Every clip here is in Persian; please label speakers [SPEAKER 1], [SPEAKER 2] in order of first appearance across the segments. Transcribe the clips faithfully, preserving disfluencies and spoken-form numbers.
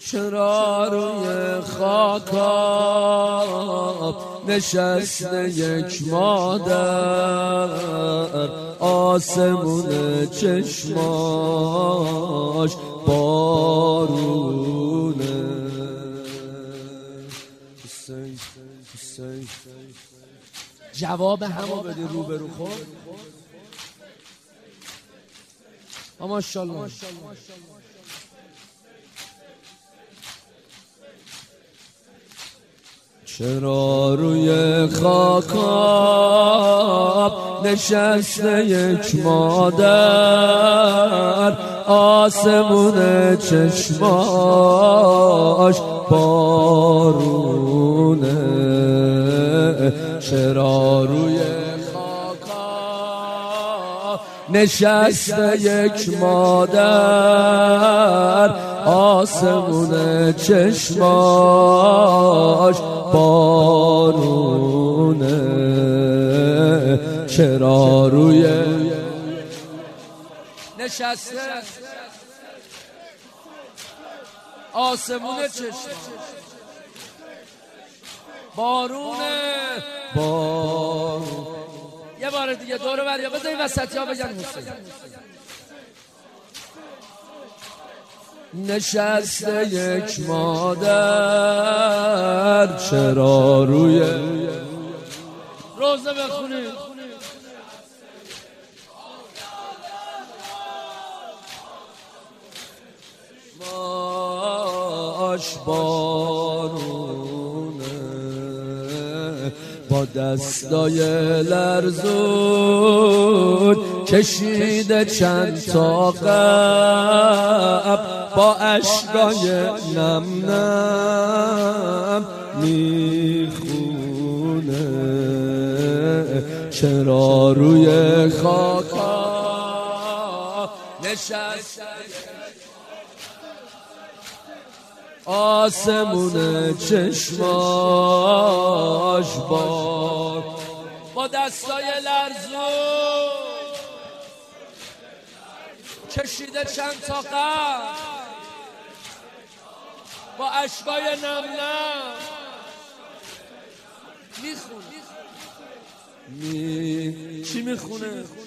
[SPEAKER 1] چرا روی خاکا نشسته یک مادر، آسمون چشماش بارونه. جواب همو بده روبرو خود. ماشاءالله. چرا روی خاکا نشسته یک مادر، آسمون چشماش بارونه. چرا روی خاکا نشسته یک مادر، آسمون چشماش بارونه. چرا روی نشسته آسمون چشماش بارونه. بار یه بار دیگه دور بریا بذاری وسطی ها بگن حسین. نشسته یک مادر، چرا روی روزه بخونید. ماش بارونه، با دستای لرزون کشیده چند تا قب، با اشکای نم نم میخونه. چرا روی خاکا نشسته آسمون چشماش بار، با دستای لرزون کشیده چند تا قب، با اشکای نم نم میخونه. می چی میخونه؟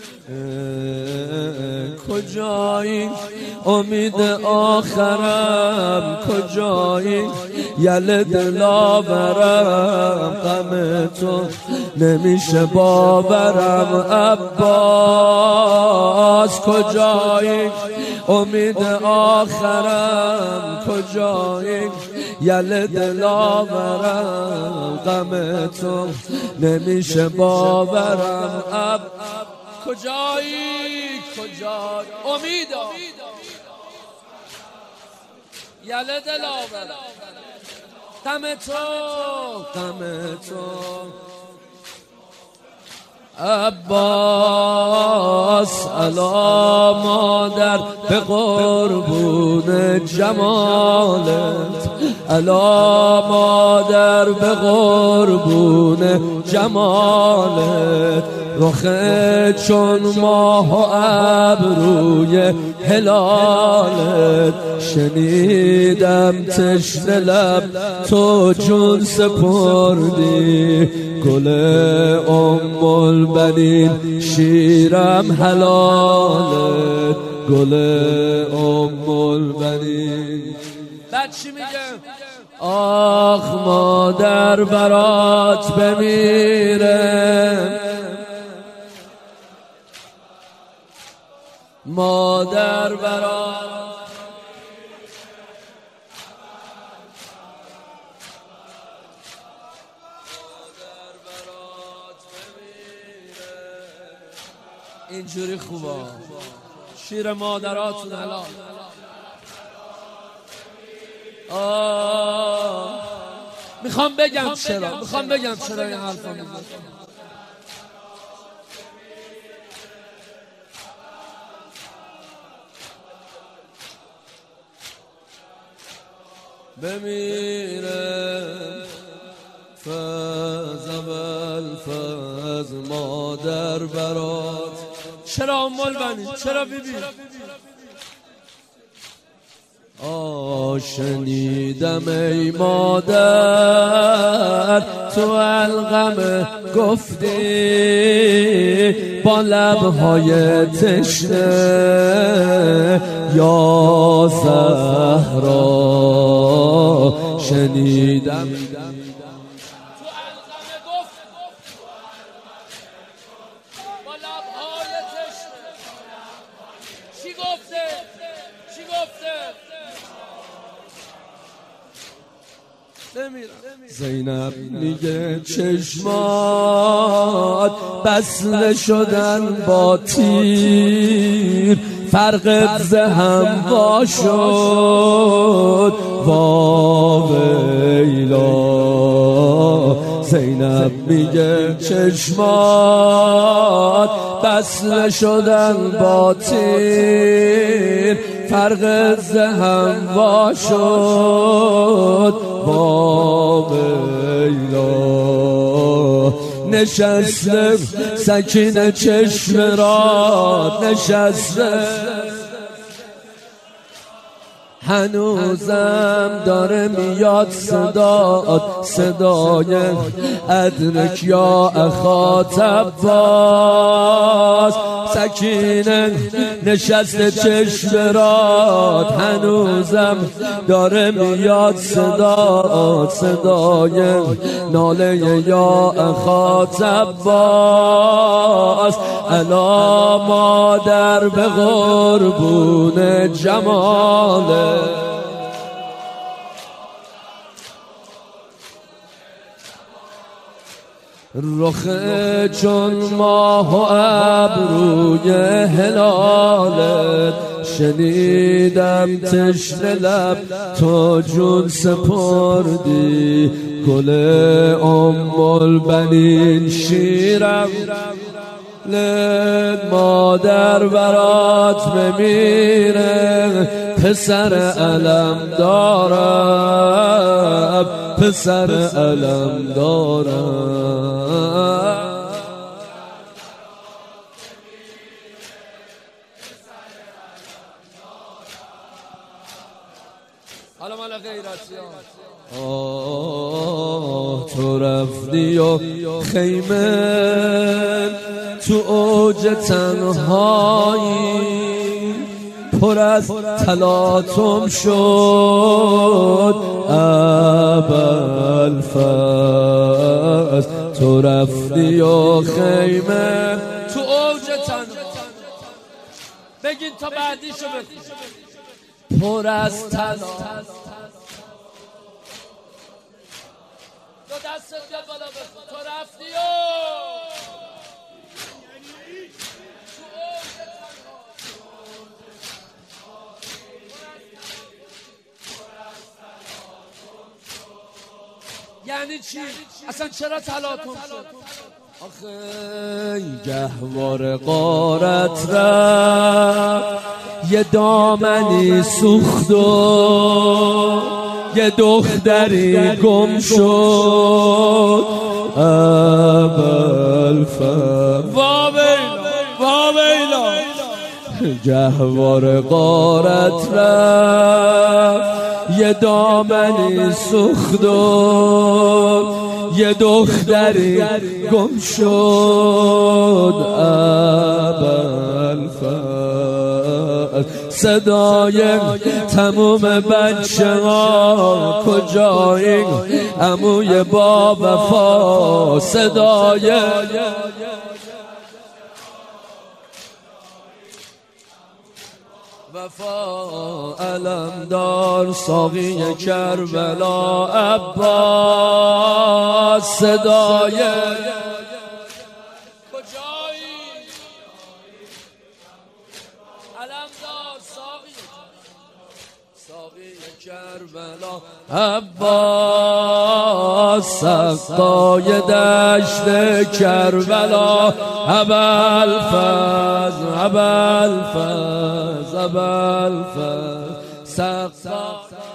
[SPEAKER 1] کجایی امید آخرم، کجایی یل دلاورم، غم تو نمیشه باورم عباس. کجایی امید آخرم، کجایی یل دلاورم، غم تو نمیشه باورم اب. کجایی کجای امیدا یل دلاورم، غم تو غم تو عباس. الا مادر به قربون جمالت، الا مادر به قربون جمالت، رخه چون ماه و ابروی هلالت. شنیدم تشنه لب تو جون سپردی، گل ام البنین شیرم حلالت، گل ام البنین. بعد چی میگم؟ آخ مادر برات بمیرم، مادر برات اینجوری خوبه. شیر مادراتون حلال. آه میخوام بگم چرا میخوام بگم چرا این حرفا میزنم. بمیرم فز اول فز مادر برات. چرا ام البنین؟ چرا بیبی؟ آ شنیدم ای مادر تو القمه گفتی با لبهای تشنه یا زهرا شنیدم با لبهای تشنه چی گفته؟ چی گفته؟ زینب میگه چشمات بسله شدن با تیر فرقت ز هم وا شد وا ویلا. زینب میگه چشمات بسله شدن با تیر فرقت ز هم وا شد وا ویلا. نشسته سکینه چشم را نشسته هنوزم داره میاد صدات صدای ادرک یا اخات عباس. سکینه نشسته چشم رات هنوزم داره میاد صدات صدای ناله یا اخات عباس. الا مادر به قربون جماله رخ چون ماه و ابروی هلالت شنیدم تشنه لب تو جون سپردی گل ام البنین شیرم لد مادر برات بمیره پسر علم دارم پسر علم دارم. حالا مال غیرتی آه تو رفتی و خیمه تو اوج تنهایی پر از تلاطم شد ابوالفضل. تو رفتی و خیمه تو اوج تنهایی بگین تا بعدیشو بگین پر از تلاطم دو دستت بیاد بالا بخون تو رفتی و یعنی چی؟ اصلا چرا تلاطم شد؟ آخه گهوار غارت رفت یه دامنی سوخت و یه دختری گم شد ابوالفضل. وا ویلا وا ویلا گهوار غارت رفت یه دامنی سوخت و یه دختری گم شد ابوالفضل. صدای تموم بچه ها کجایی عموی با وفا صدای وفا علمدار ساقی کربلا عباس صدای کجایی علمدار ساقی ساقی کربلا عباس سقای دشت کربلا ابوالفضل ابوالفضل ابوالفضل سقا